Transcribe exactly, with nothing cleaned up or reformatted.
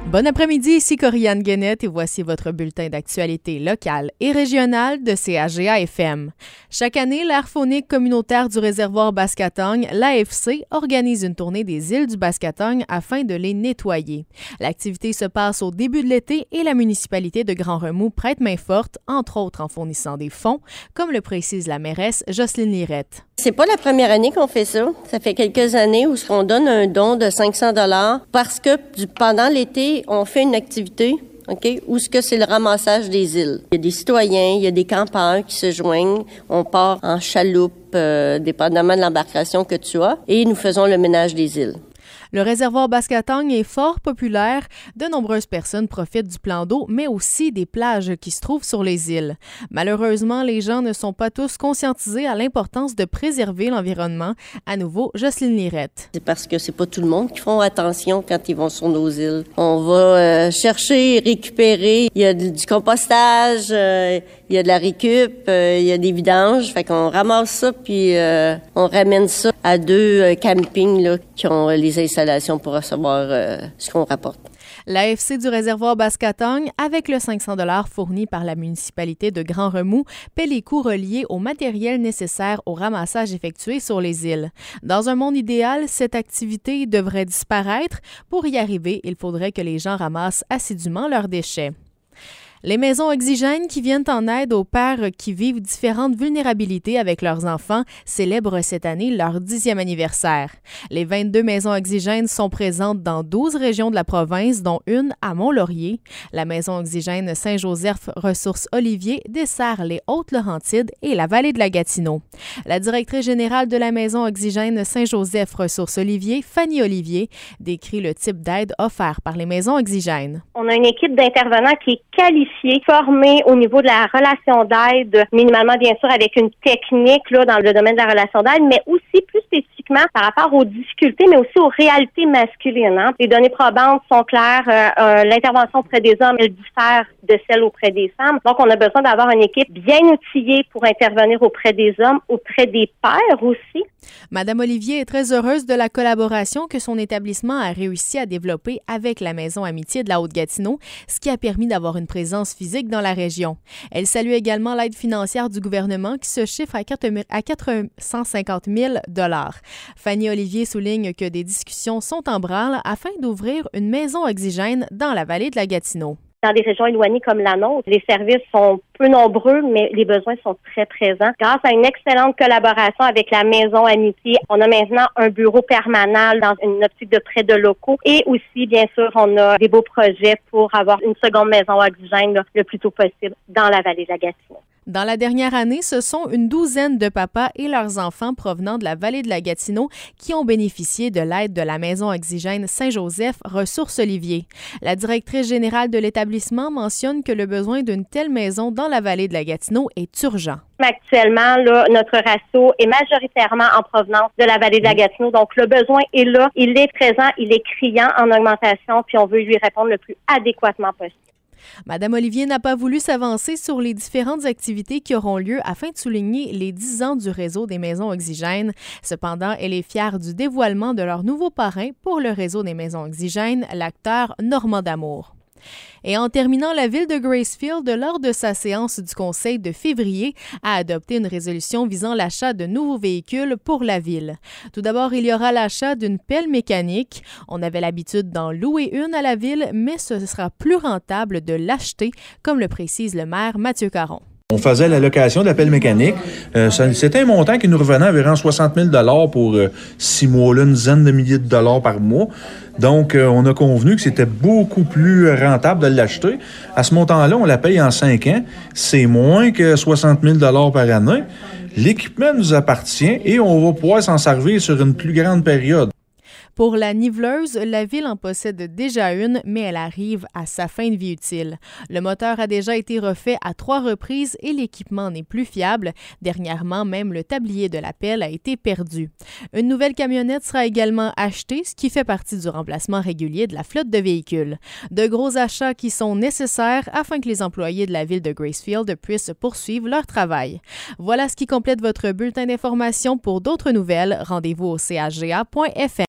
Bon après-midi, ici Corianne Guenette et voici votre bulletin d'actualité locale et régionale de C H G A F M. Chaque année, l'aire faunique communautaire du réservoir Baskatong, l'A F C, organise une tournée des îles du Baskatong afin de les nettoyer. L'activité se passe au début de l'été et la municipalité de Grand-Remous prête main forte, entre autres en fournissant des fonds, comme le précise la mairesse Jocelyne Lirette. C'est pas la première année qu'on fait ça. Ça fait quelques années où on donne un don de cinq cents dollars parce que pendant l'été, on fait une activité, OK, où ce que c'est le ramassage des îles. Il y a des citoyens, il y a des campeurs qui se joignent. On part en chaloupe, euh, dépendamment de l'embarcation que tu as, et nous faisons le ménage des îles. Le réservoir Baskatong est fort populaire. De nombreuses personnes profitent du plan d'eau, mais aussi des plages qui se trouvent sur les îles. Malheureusement, les gens ne sont pas tous conscientisés à l'importance de préserver l'environnement. À nouveau, Jocelyne Lirette. C'est parce que c'est pas tout le monde qui font attention quand ils vont sur nos îles. On va euh, chercher, récupérer. Il y a du, du compostage, euh, il y a de la récup, euh, il y a des vidanges. Fait qu'on ramasse ça puis euh, on ramène ça à deux euh, campings là qui ont euh, les installations pour recevoir euh, ce qu'on rapporte. L'A F C du réservoir Baskatong, avec le cinq cents dollars fourni par la municipalité de Grand-Remous, paie les coûts reliés au matériel nécessaire au ramassage effectué sur les îles. Dans un monde idéal, cette activité devrait disparaître. Pour y arriver, il faudrait que les gens ramassent assidûment leurs déchets. Les maisons oxygènes qui viennent en aide aux pères qui vivent différentes vulnérabilités avec leurs enfants célèbrent cette année leur dixième anniversaire. Les vingt-deux maisons oxygènes sont présentes dans douze régions de la province, dont une à Mont-Laurier. La maison oxygène Saint-Joseph Ressources Olivier dessert les Hautes-Laurentides et la vallée de la Gatineau. La directrice générale de la maison oxygène Saint-Joseph Ressources Olivier, Fanny Olivier, décrit le type d'aide offert par les maisons oxygènes. On a une équipe d'intervenants qui est qualifiée, formés au niveau de la relation d'aide, minimalement bien sûr avec une technique là dans le domaine de la relation d'aide, mais aussi plus spécifiquement par rapport aux difficultés, mais aussi aux réalités masculines. Hein. Les données probantes sont claires. Euh, euh, l'intervention auprès des hommes, elle diffère de celle auprès des femmes. Donc, on a besoin d'avoir une équipe bien outillée pour intervenir auprès des hommes, auprès des pères aussi. Madame Olivier est très heureuse de la collaboration que son établissement a réussi à développer avec la Maison Amitié de la Haute-Gatineau, ce qui a permis d'avoir une présence physique dans la région. Elle salue également l'aide financière du gouvernement qui se chiffre à quatre cent cinquante mille dollars. Fanny Olivier souligne que des discussions sont en branle afin d'ouvrir une maison oxygène dans la vallée de la Gatineau. Dans des régions éloignées comme la nôtre, les services sont peu nombreux, mais les besoins sont très présents. Grâce à une excellente collaboration avec la Maison Amitié, on a maintenant un bureau permanent dans une optique de prêt de locaux et aussi, bien sûr, on a des beaux projets pour avoir une seconde maison oxygène là, le plus tôt possible dans la vallée de la Gatineau. Dans la dernière année, ce sont une douzaine de papas et leurs enfants provenant de la vallée de la Gatineau qui ont bénéficié de l'aide de la Maison Oxygène Saint-Joseph Ressources Olivier. La directrice générale de l'établissement mentionne que le besoin d'une telle maison dans la vallée de la Gatineau est urgent. Actuellement, là, notre ratio est majoritairement en provenance de la vallée de la Gatineau. Donc, le besoin est là, il est présent, il est criant en augmentation, puis on veut lui répondre le plus adéquatement possible. Madame Olivier n'a pas voulu s'avancer sur les différentes activités qui auront lieu afin de souligner les dix ans du réseau des maisons oxygènes. Cependant, elle est fière du dévoilement de leur nouveau parrain pour le réseau des maisons oxygènes, l'acteur Normand D'Amour. Et en terminant, la ville de Gracefield, lors de sa séance du Conseil de février, a adopté une résolution visant l'achat de nouveaux véhicules pour la ville. Tout d'abord, il y aura l'achat d'une pelle mécanique. On avait l'habitude d'en louer une à la ville, mais ce sera plus rentable de l'acheter, comme le précise le maire Mathieu Caron. On faisait la location de la pelle mécanique. Euh, ça, c'était un montant qui nous revenait à environ soixante mille dollars pour euh, six mois-là, une dizaine de milliers de dollars par mois. Donc, euh, on a convenu que c'était beaucoup plus rentable de l'acheter. À ce montant-là, on la paye en cinq ans. C'est moins que soixante mille dollars par année. L'équipement nous appartient et on va pouvoir s'en servir sur une plus grande période. Pour la niveleuse, la ville en possède déjà une, mais elle arrive à sa fin de vie utile. Le moteur a déjà été refait à trois reprises et l'équipement n'est plus fiable. Dernièrement, même le tablier de la pelle a été perdu. Une nouvelle camionnette sera également achetée, ce qui fait partie du remplacement régulier de la flotte de véhicules. De gros achats qui sont nécessaires afin que les employés de la ville de Gracefield puissent poursuivre leur travail. Voilà ce qui complète votre bulletin d'information. Pour d'autres nouvelles, rendez-vous au c h g a point f m.